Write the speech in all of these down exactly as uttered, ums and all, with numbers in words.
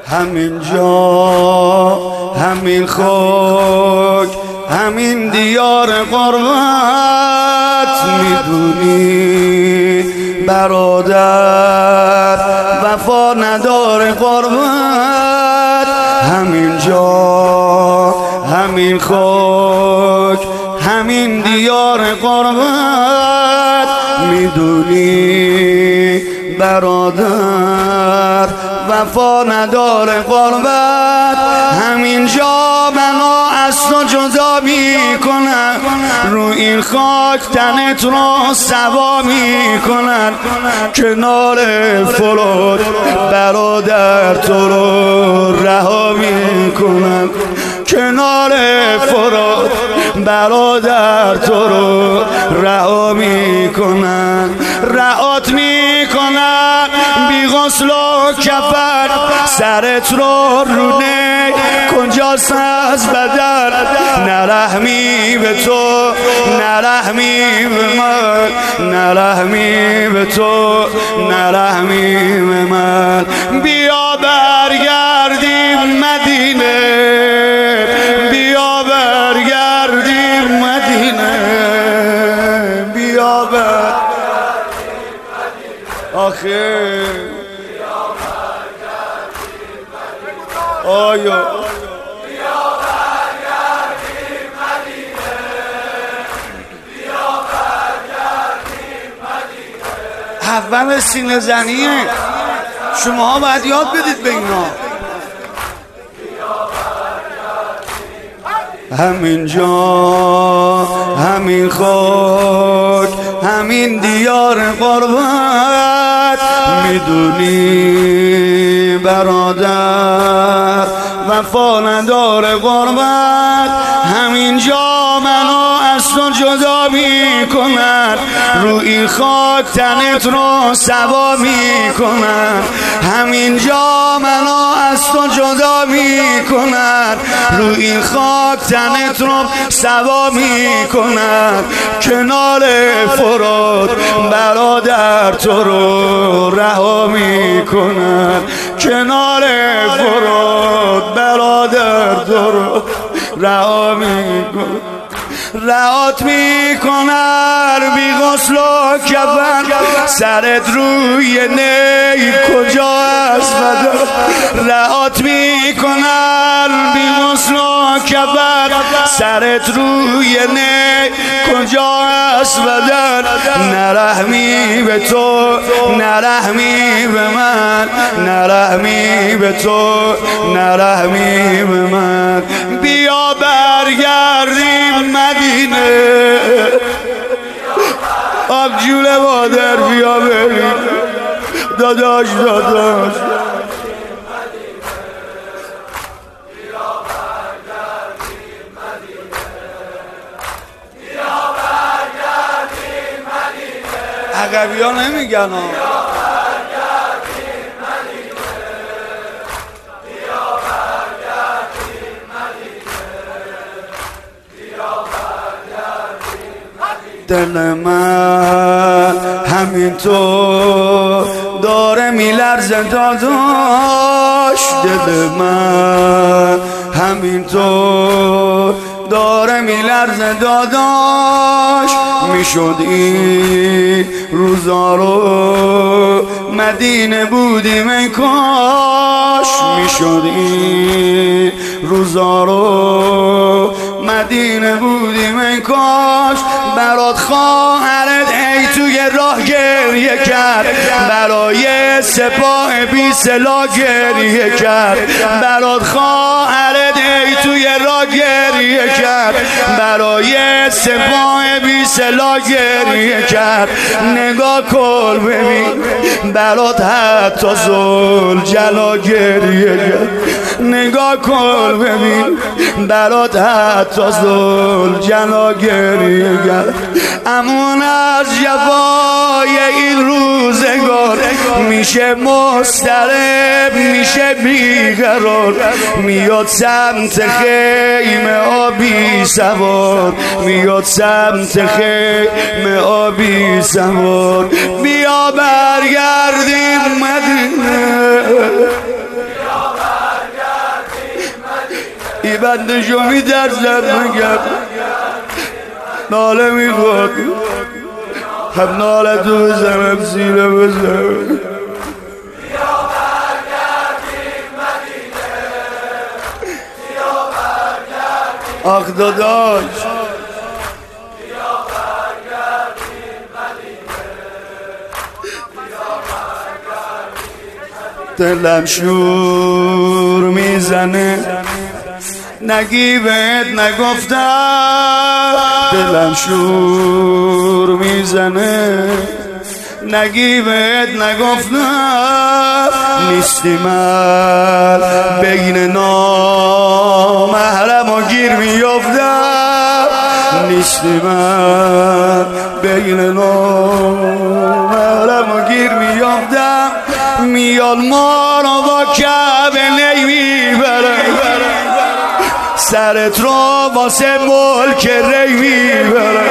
همین جا همین خاک همین دیار غربت میدونی برادر وفا نداره غربت همین جا همین خاک همین دیار غربت میدونی برادر وفا نداره غربت همین جا منو از تو جدا میکنن رو این خاک تنت رو سوا میکنن کنار فرات برادر تو رو رها میکنن کنار فرات برادر تو رو رها میکنن رهات میکنن بی غسل و کفن سرت رو رونه کجاست از بدن نرحمی به تو نرحمی به من نرحمی به تو نرحمی به من بیا برگردیم مدینه بیا برگردیم مدینه بیا برگردیم آخه آیا اول سینه زنیه شما ها باید یاد بدید به اینا همین جا همین خاک همین دیار غربت میدونی برادر وفا نداره غربت همین جا منو از تو جدا میکنن رو این خاک تنت رو سوا میکنن همین جا منو از تو جدا میکنن رو این خاک تنت رو سوا میکنن کنار فرات برادر تو رو رها میکنن کنار فرات برادر تو رو رها میکنن رهات میکنن بی غسل و کفن سرت روی نی کجا است بدن رهات میکنن بی غسل و کفن سرت روی نی کجا است بدن نرحمی به تو نرحمی به من نرحمی به تو نرحمی به من بیا برگردیم مدینه آبجول مادر بیا بریم داداش داداش عقبی ها نمیگن ها دل من همینطور داره میلرزه داداش دل من همینطور داره میلرزه داداش میشد این روزا رو مدینه بودیم ای کاش میشد این روزا رو مدینه بودیم ای کاش برات خواهرت ای توی راه گریه کرد برای سپاه بی سلاح گریه کرد برات خواهرت ای توی راه گریه کرد برای سپاه بی سلاح گریه کرد نگاه کن ببین برات حتی زل جلا گریه کرد نگاه کن ببین برات حتی زل جلا گریه کرد امون از جفای این روزگار میشه مضطرب میشه بیقرار میاد سمت خیمه آبی سوار میاد سمت خیمه آبی سوار بیا برگردیم مدینه بندشو میترسد مگر ناله میخواد هم ناله تو بزنم سیره بزنم آخ داداش دلم شور میزنه نگی بهت نگفتم دلم شور میزنه نگی بهت نگفتم نیستی من بین نامحرم و گیر میافتم نیستی من بین نامحرم و گیر میافتم میاد ما رو با کعبه نمیبره سرت رو واسه ملک ری میبره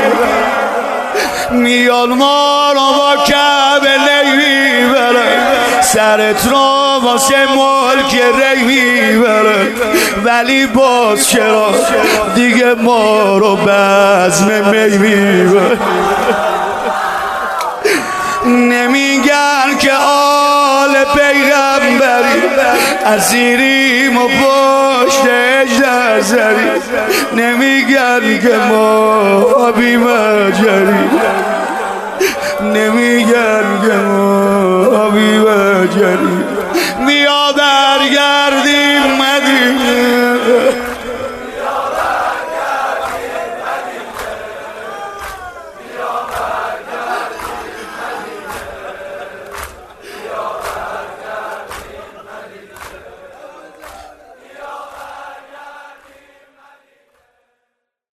میاد ما رو با کعبه نمیبره سرت رو واسه ملک ری میبره ولی باز چرا دیگه ما رو بزم می میبره نمیگن که آل پیغمبری اسیریم و پشت اجده زری نمیگن که ما بی مجری نمیگن که ما بی مجری میاد